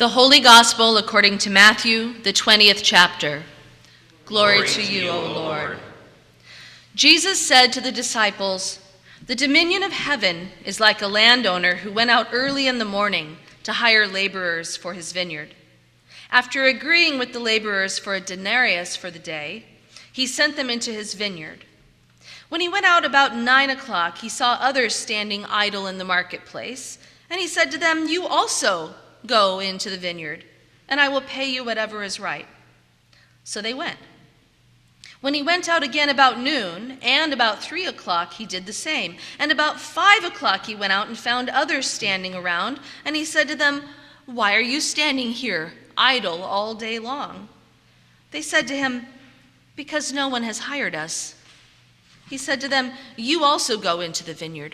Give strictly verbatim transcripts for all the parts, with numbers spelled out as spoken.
The Holy Gospel according to Matthew, the twentieth chapter. Glory, Glory to you, O Lord. Jesus said to the disciples, "The dominion of heaven is like a landowner who went out early in the morning to hire laborers for his vineyard. After agreeing with the laborers for a denarius for the day, he sent them into his vineyard. When he went out about nine o'clock, he saw others standing idle in the marketplace, and he said to them, 'You also go into the vineyard, and I will pay you whatever is right.' So they went. When he went out again about noon, and about three o'clock, he did the same. And about five o'clock he went out and found others standing around, and he said to them, 'Why are you standing here, idle all day long?' They said to him, 'Because no one has hired us.' He said to them, 'You also go into the vineyard.'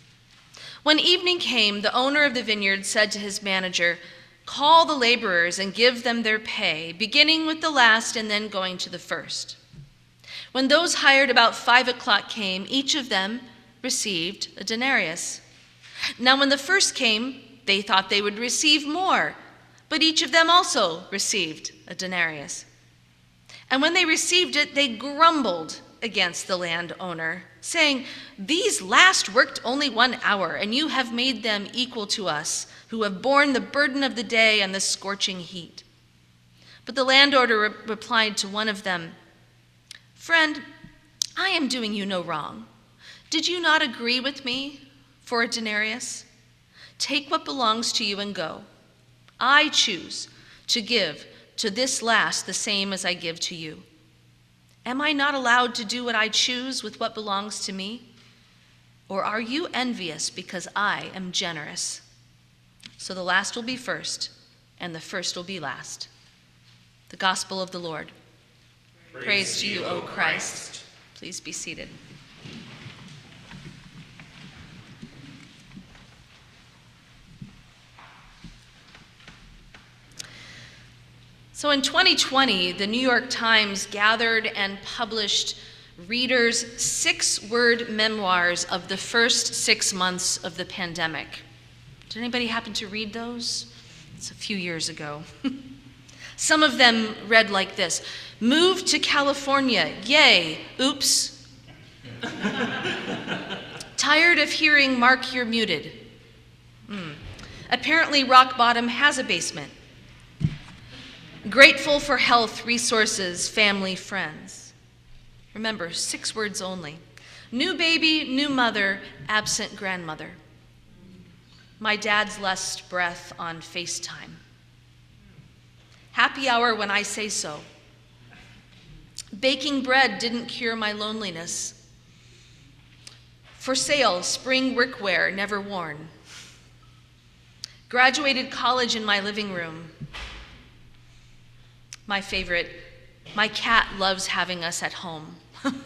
When evening came, the owner of the vineyard said to his manager, 'Call the laborers and give them their pay, beginning with the last and then going to the first.' When those hired about five o'clock came, each of them received a denarius. Now when the first came, they thought they would receive more, but each of them also received a denarius. And when they received it, they grumbled against the landowner, saying, 'These last worked only one hour, and you have made them equal to us, who have borne the burden of the day and the scorching heat.' But the landowner re- replied to one of them, 'Friend, I am doing you no wrong. Did you not agree with me for a denarius? Take what belongs to you and go. I choose to give to this last the same as I give to you. Am I not allowed to do what I choose with what belongs to me? Or are you envious because I am generous?' So the last will be first, and the first will be last." The Gospel of the Lord. Praise, Praise to you, O Christ. Please be seated. So in twenty twenty, the New York Times gathered and published readers' six-word memoirs of the first six months of the pandemic. Did anybody happen to read those? It's a few years ago. Some of them read like this: "Moved to California, yay, oops." "Tired of hearing Mark, you're muted." Mm. "Apparently rock bottom has a basement." "Grateful for health, resources, family, friends." Remember, six words only. "New baby, new mother, absent grandmother." "My dad's last breath on FaceTime." "Happy hour when I say so." "Baking bread didn't cure my loneliness." "For sale, spring workwear never worn." "Graduated college in my living room." My favorite, "My cat loves having us at home."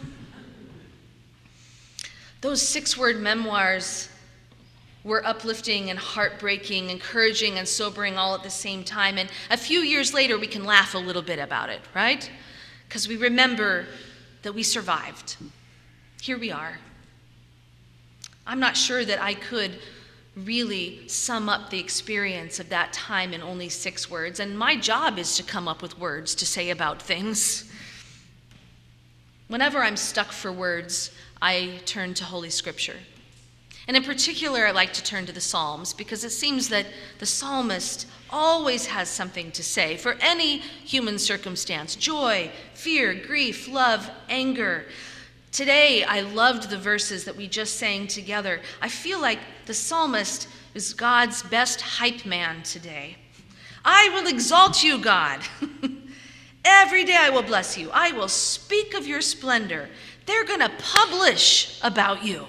Those six-word memoirs were uplifting and heartbreaking, encouraging and sobering all at the same time. And a few years later, we can laugh a little bit about it, right? Because we remember that we survived. Here we are. I'm not sure that I could really sum up the experience of that time in only six words, and my job is to come up with words to say about things. Whenever I'm stuck for words, I turn to Holy Scripture. And in particular, I like to turn to the Psalms, because it seems that the psalmist always has something to say for any human circumstance: joy, fear, grief, love, anger. Today, I loved the verses that we just sang together. I feel like the psalmist is God's best hype man today. "I will exalt you, God. Every day I will bless you. I will speak of your splendor. They're going to publish about you."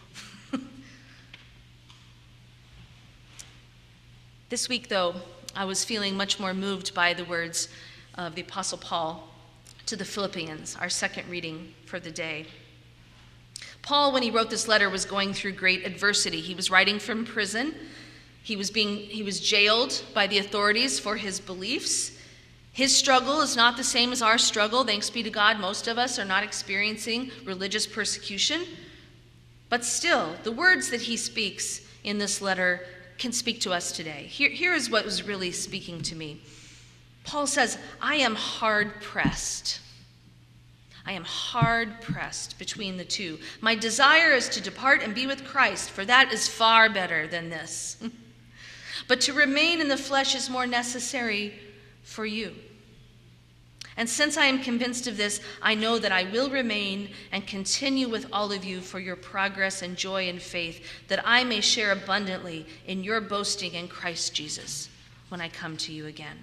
This week, though, I was feeling much more moved by the words of the Apostle Paul to the Philippians, our second reading for the day. Paul, when he wrote this letter, was going through great adversity. He was writing from prison. He was being he was jailed by the authorities for his beliefs. His struggle is not the same as our struggle. Thanks be to God, most of us are not experiencing religious persecution. But still, the words that he speaks in this letter can speak to us today. Here, here is what was really speaking to me. Paul says, I am hard-pressed. I am hard-pressed between the two. My desire is to depart and be with Christ, for that is far better than this. But to remain in the flesh is more necessary for you. And since I am convinced of this, I know that I will remain and continue with all of you for your progress and joy and faith, that I may share abundantly in your boasting in Christ Jesus when I come to you again.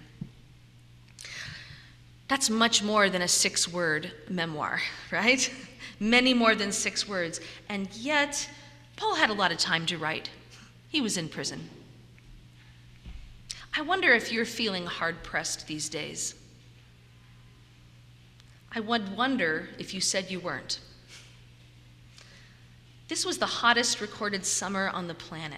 That's much more than a six-word memoir, right? Many more than six words. And yet, Paul had a lot of time to write. He was in prison. I wonder if you're feeling hard-pressed these days. I would wonder if you said you weren't. This was the hottest recorded summer on the planet.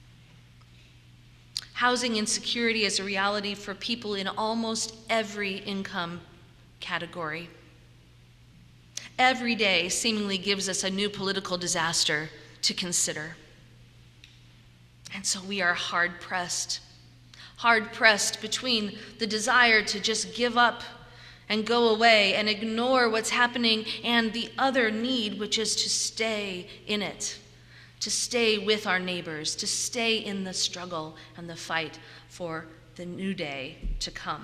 Housing insecurity is a reality for people in almost every income category. Every day seemingly gives us a new political disaster to consider. And so we are hard-pressed. Hard-pressed between the desire to just give up and go away and ignore what's happening, and the other need, which is to stay in it, to stay with our neighbors, to stay in the struggle and the fight for the new day to come.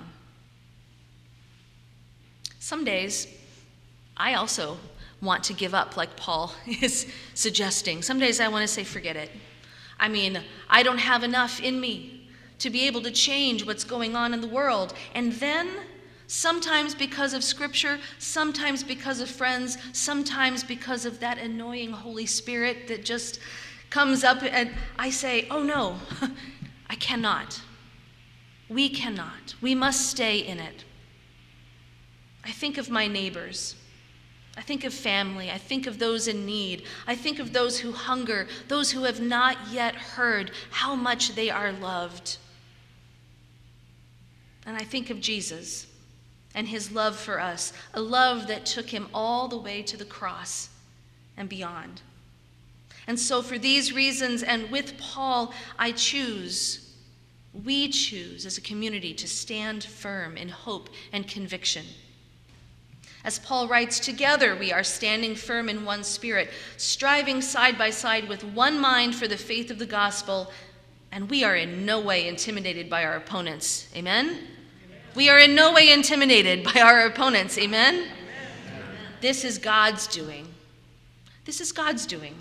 Some days, I also want to give up, like Paul is suggesting. Some days I want to say, forget it. I mean, I don't have enough in me to be able to change what's going on in the world. And then, sometimes because of Scripture, sometimes because of friends, sometimes because of that annoying Holy Spirit that just comes up, and I say, oh no, I cannot. We cannot. We must stay in it. I think of my neighbors. I think of family. I think of those in need. I think of those who hunger, those who have not yet heard how much they are loved. And I think of Jesus and his love for us, a love that took him all the way to the cross and beyond. And so for these reasons, and with Paul, I choose, we choose as a community to stand firm in hope and conviction. As Paul writes, together we are standing firm in one spirit, striving side by side with one mind for the faith of the gospel, and we are in no way intimidated by our opponents. Amen? We are in no way intimidated by our opponents. Amen? Amen? This is God's doing. This is God's doing.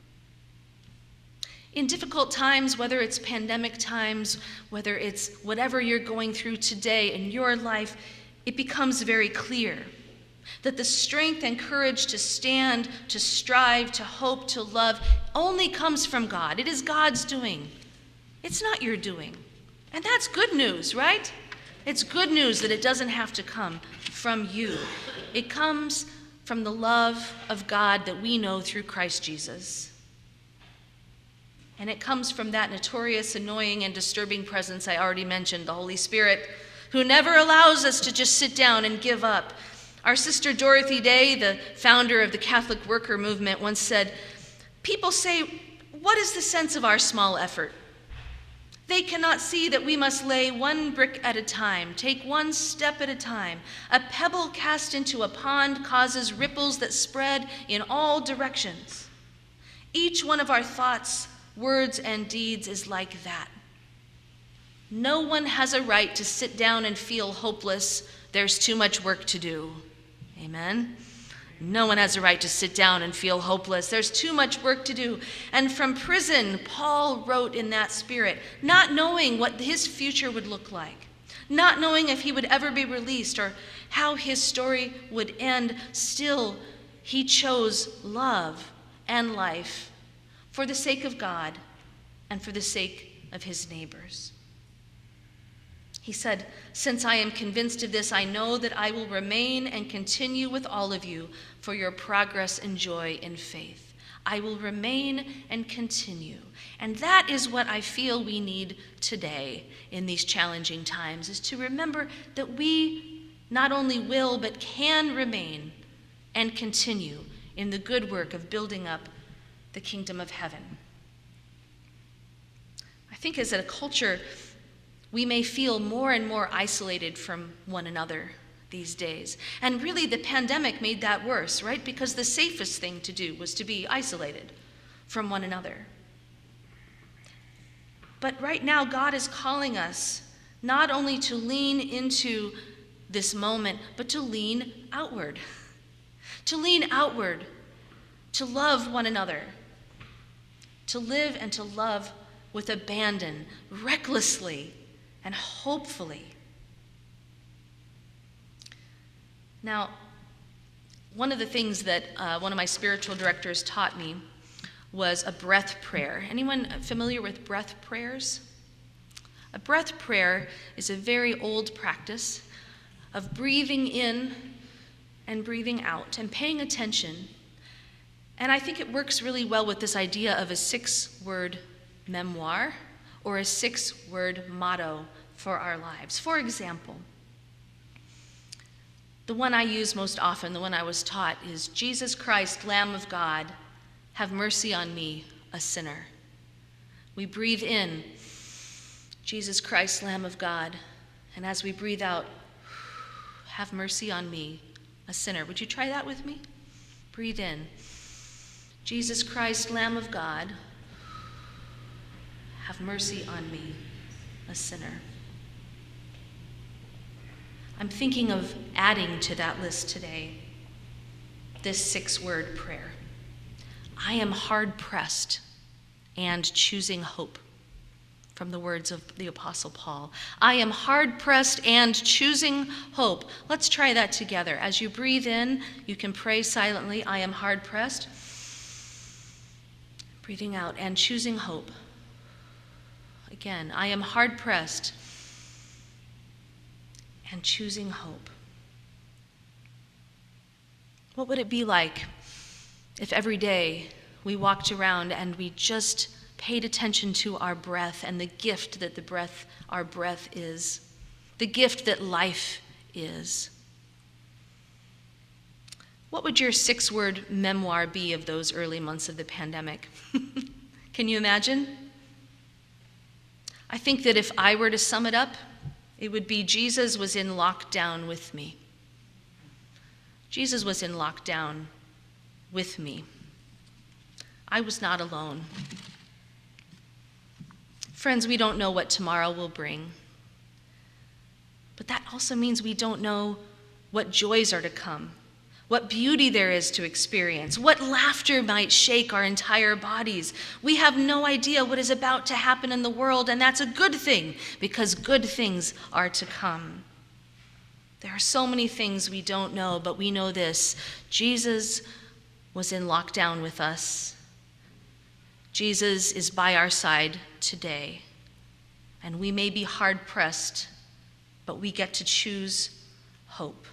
In difficult times, whether it's pandemic times, whether it's whatever you're going through today in your life, it becomes very clear that the strength and courage to stand, to strive, to hope, to love only comes from God. It is God's doing. It's not your doing. And that's good news, right? It's good news that it doesn't have to come from you. It comes from the love of God that we know through Christ Jesus. And it comes from that notorious, annoying, and disturbing presence I already mentioned, the Holy Spirit, who never allows us to just sit down and give up. Our sister Dorothy Day, the founder of the Catholic Worker Movement, once said, people say, what is the sense of our small effort? They cannot see that we must lay one brick at a time, take one step at a time. A pebble cast into a pond causes ripples that spread in all directions. Each one of our thoughts, words, and deeds is like that. No one has a right to sit down and feel hopeless. There's too much work to do. Amen? No one has a right to sit down and feel hopeless. There's too much work to do. And from prison, Paul wrote in that spirit, not knowing what his future would look like, not knowing if he would ever be released or how his story would end. Still, he chose love and life for the sake of God and for the sake of his neighbors. He said, since I am convinced of this, I know that I will remain and continue with all of you for your progress and joy in faith. I will remain and continue. And that is what I feel we need today in these challenging times, is to remember that we not only will, but can remain and continue in the good work of building up the kingdom of heaven. I I think as a culture, we may feel more and more isolated from one another these days. And really, the pandemic made that worse, right? Because the safest thing to do was to be isolated from one another. But right now, God is calling us not only to lean into this moment, but to lean outward. To lean outward, to love one another, to live and to love with abandon, recklessly and hopefully. Now, one of the things that uh, one of my spiritual directors taught me was a breath prayer. Anyone familiar with breath prayers? A breath prayer is a very old practice of breathing in and breathing out and paying attention. And I think it works really well with this idea of a six-word memoir or a six-word motto for our lives. For example, the one I use most often, the one I was taught, is Jesus Christ, Lamb of God, have mercy on me, a sinner. We breathe in, Jesus Christ, Lamb of God, and as we breathe out, have mercy on me, a sinner. Would you try that with me? Breathe in, Jesus Christ, Lamb of God, have mercy on me, a sinner. I'm thinking of adding to that list today this six-word prayer. I am hard-pressed and choosing hope, from the words of the Apostle Paul. I am hard-pressed and choosing hope. Let's try that together. As you breathe in, you can pray silently, I am hard-pressed. Breathing out and choosing hope. Again, I am hard-pressed and choosing hope. What would it be like if every day we walked around and we just paid attention to our breath and the gift that the breath, our breath is, the gift that life is? What would your six-word memoir be of those early months of the pandemic? Can you imagine? I think that if I were to sum it up, it would be Jesus was in lockdown with me. Jesus was in lockdown with me. I was not alone. Friends, we don't know what tomorrow will bring. But that also means we don't know what joys are to come, what beauty there is to experience, what laughter might shake our entire bodies. We have no idea what is about to happen in the world, and that's a good thing, because good things are to come. There are so many things we don't know, but we know this: Jesus was in lockdown with us. Jesus is by our side today, and we may be hard-pressed, but we get to choose hope.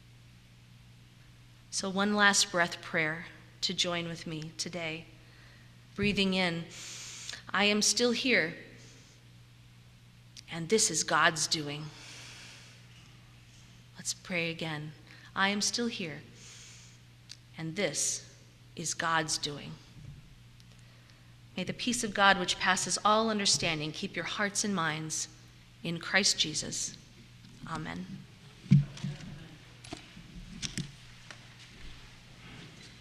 So one last breath prayer to join with me today. Breathing in, I am still here, and this is God's doing. Let's pray again. I am still here, and this is God's doing. May the peace of God, which passes all understanding, keep your hearts and minds in Christ Jesus. Amen.